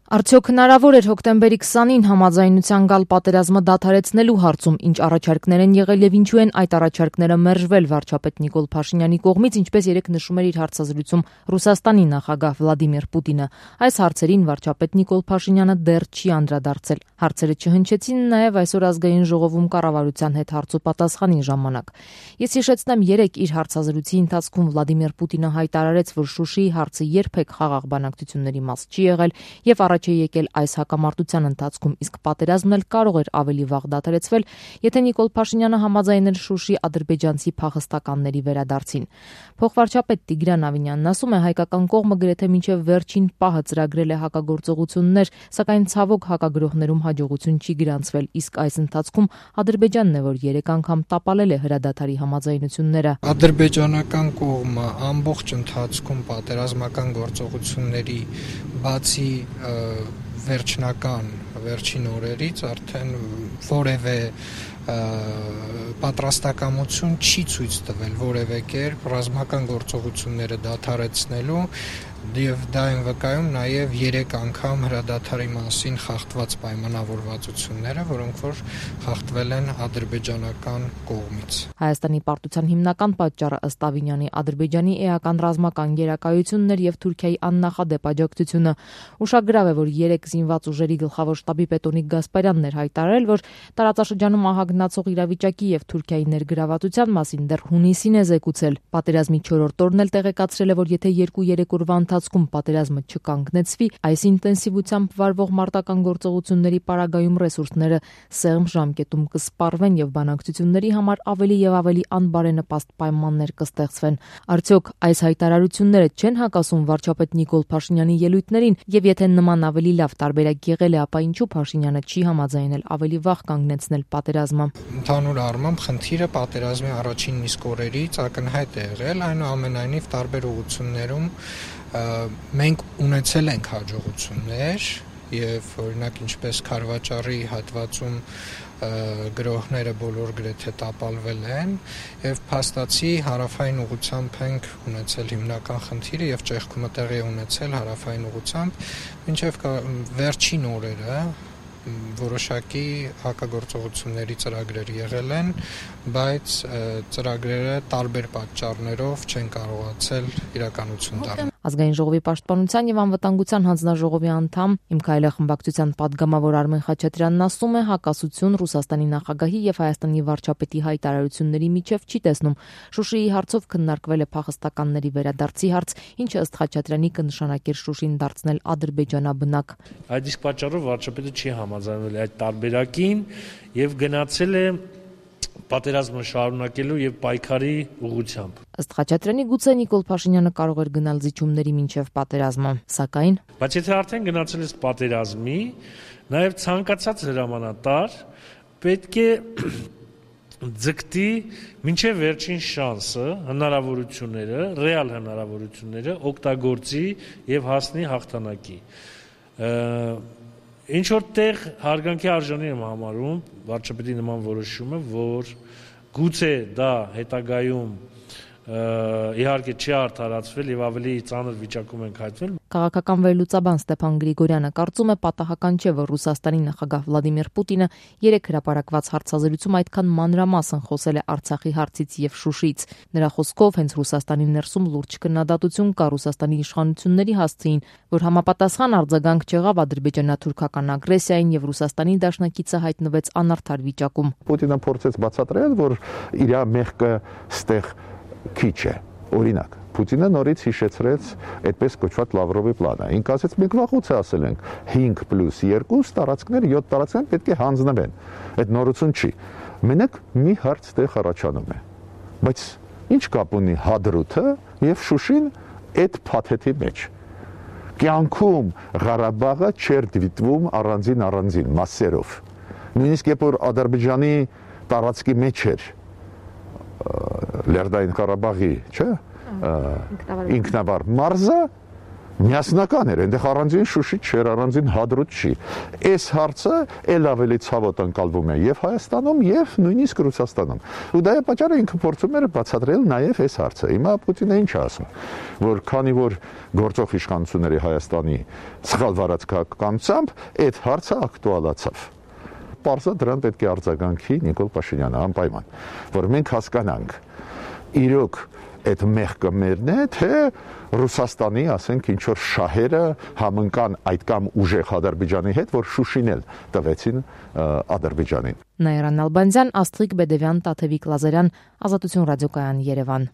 Արդյոք հնարավոր էր հոկտեմբերի 20-ին համաձայնության գալ պատերազմը դադարեցնելու հարցում, ինչ առաջարկներ են եղել եւ ինչու են այդ առաջարկները մերժվել վարչապետ Նիկոլ Փաշինյանի կողմից, ինչպես երեկ նշում էր իր հարցազրույցում Ռուսաստանի նախագահ Վլադիմիր Պուտինը։ Այս հարցերին վարչապետ Նիկոլ Փաշինյանը դեռ չի անդրադարձել։ Հարցերը չհնչեցին նաեւ այսօր ազգային ժողովում կառավարության հետ հարցուպատասխանի ժամանակ։ Ես հիշեցնեմ, երեկ իր հարցազրույցի ընթացքում Վլադիմիր Պուտինը հայտարարեց, որ Շուշիի հարցը երբեք խաղաղ բանակցությունների մաս չի եղել եւ առաջ է եկել այս հակամարտության ընթացքում, իսկ պատերազմն էլ կարող էր ավելի վաղ դադարեցվել, եթե Նիկոլ Փաշինյանը համաձայներ Շուշի ադրբեջանցի փախստականների վերադարձին։ Փոխվարչապետ Տիգրան Ավինյանն ասում է, հայկական կողմը գրեթե մինչև վերջին պահը ծրագրել է հակագործողություններ, սակայն ցավոք հակագրողներում հաջողություն չի գրանցվել, իսկ այս ընթացքում Ադրբեջանն է, որ 3 անգամ տապալել է հրադադարի համաձայնությունները։ Ադրբեջանական կողմը ամբողջ ընթացքում պատերազմական գործողությունների բացի վերջին օրերից արդեն որևէ պատրաստակամություն չի ցույց տվել որևէ կերպ ռազմական գործողությունները դադարեցնելու եւ դա են վկայում նաեւ 3 անգամ հրադադարի մասին խախտված պայմանավորվածությունները, որոնք որ խախտվել են ադրբեջանական կողմից։ Հայաստանի պարտության հիմնական պատճառը ըստ Ավինյանի Ադրբեջանի էական ռազմական գերակայությունն էր եւ Թուրքիայի աննախադեպ աջակցությունը։ Ուշագրավ է, որ 3 զինված ուժերի գլխավոր շտաբի պետ Օնիկ Գասպարյանն էր հայտարարել, որ տարածաշրջանում ահագնացող իրավիճակի եւ Թուրքիայի ներգրավվածության մասին դեռ հունիսին է զեկուցել։ Պատերազմի 4-րդ օրն էլ տեղեկացրել է, որ եթե 2-3 օրվա ընթացքում պատերազմը չկանգնեցվի, այս ինտենսիվությամբ վարվող մարտական գործողությունների պարագայում ռեսուրսները սեղմ ժամկետում կսպառվեն եւ բանակցությունների համար ավելի եւ ավելի անբարենպաստ պայմաններ կստեղծվեն։ Արդյոք այս հայտարարությունները չեն հակասում վարչապետ Նիկոլ Փաշինյանի ելույթներին, եւ եթե նման ավելի լավ տարբերակ եղել է, ապա ինչու Փաշինյանը չի համաձայնել ավելի վաղ կանգնեցնել պատերազմը։ Ընդհանուր առմամբ խնդիրը պատերազմի առաջին իսկ օրերից ակնհայտ է եղել, այնուամենայնիվ տարբեր ուղղություններում մենք ունեցել ենք հաջողություններ եւ օրինակ ինչպես Քարվաճառի հատվածում գրոհները բոլոր գրեթե տապալվել են եւ փաստացի հարավային ուղությամբ ենք ունեցել հիմնական խնդիրը եւ ճեղքումը տեղի ունեցել հարավային ուղությամբ մինչեւ վերջին օրերը որոշակի հակագործողությունների ծրագրեր եղել են, բայց ծրագրերը տարբեր պատճառներով չեն կարողացել իրականություն դառնալ։ Ազգային ժողովի պաշտպանության եւ անվտանգության հանձնաժողովի անդամ Իմ Քայլը խմբակցության падգամավոր Արմեն Խաչատրյանն ասում է, հակասություն Ռուսաստանի նախագահի եւ Հայաստանի վարչապետի հայտարարությունների միջև չի տեսնում։ Շուշիի հարցով քննարկվել է փախստականների վերադարձի հարց, ինչը ըստ Խաչատրյանի կնշանակեր Շուշին դարձնել ադրբեջանաբնակ։ Այդ իսկ պատճառով վարչապետը չի համաձայնվել այդ տարբերակին եւ գնացել է պատերազմը շարունակելու եւ պայքարի ուղղությամբ։ Ըստ Խաչատրյանի գուցե Նիկոլ Փաշինյանը կարող էր գնալ զիջումների մինչև պատերազմը, սակայն բայց եթե արդեն գնացել ես պատերազմի, նաեւ ցանկացած հրամանատար պետք է ձգտի մինչև վերջին շանսը, հնարավորությունները, ռեալ հնարավորությունները օգտագործի եւ հասնի հաղթանակի։ Ինչ որ տեղ հարգանքի արժանի եմ համարում վարչապետի նման որոշումը, որ գուցե դա հետագայում իհարկե չի արդարացվել եւ ավելի ծանր վիճակում ենք հայտնվել։ Քաղաքական վերլուծաբան Ստեփան Գրիգորյանը կարծում է, պատահական չէ, որ Ռուսաստանի նախագահ Վլադիմիր Պուտինը երեկ հրապարակված հարցազրույցում այդքան մանրամասն խոսել է Արցախի հարցից եւ Շուշից։ Նրա խոսքով հենց Ռուսաստանի ներսում լուրջ քննադատություն կա Ռուսաստանի իշխանությունների հասցեին, որ համապատասխան արձագանք չեղավ ադրբեջանա-թուրքական ագրեսիային եւ Ռուսաստանի դաշնակիցը հայտնվեց անարդար վիճակում։ Պուտինը փորձեց բացատրել, որ իր մեղքը ստեղ քիչ է։ Օրինակ, Պուտինը նորից հիշեցրեց այդպես կոչված Լավրովի պլանը։ Ինք ասեց, մենք վաղուց ասել ենք 5+2 տարածքները 7 տարածքներ պետք է հանձնվեն։ Այդ նորություն չի։ Մենակ մի հարց տեղ առաջանում է։ Բայց ինչ կապ ունի Հադրութը եւ Շուշին այդ փաթեթի մեջ։ Կյանքում Ղարաբաղը չէր դիտվում առանձին մասերով։ Նույնիսկ երբ որ Ադրբեջանի տարածքի մեջ էր Լեռնային Ղարաբաղի, չէ՞, ինքնավար մարզը, միասնական էր, այնտեղ առանձին Շուշիտ չէր, առանձին Հադրութ չի։ Այս հարցը ել ավելի ցավոտ ընկալվում է եւ Հայաստանում եւ նույնիսկ Ռուսաստանում։ Ու դա է պատճառը ինքը փորձում էր բացատրել նաեւ այս հարցը։ Հիմա Պուտինը ինչ է ասում, որ քանի որ գործող իշխանությունների Հայաստանի սխալ վարած քաղաքականությամբ այդ հարցը ակտուալացավ։ Պարզա դրան պետք է արձագանքի Նիկոլ Փաշինյանը անպայման, որ մենք հասկանանք իրոք այդ մեղքը մերն է, թե Ռուսաստանի, ասենք, ինչ որ շահերը համընկան այդ կամ ուժեղ Ադրբեջանի հետ, որ Շուշին էլ տվեցին Ադրբեջանին։ Նաիրան Նալբանդյան, Աստղիկ Բեդևյան, Տաթևիկ Լազարյան, Ազատություն ռադիոկայան, Երևան։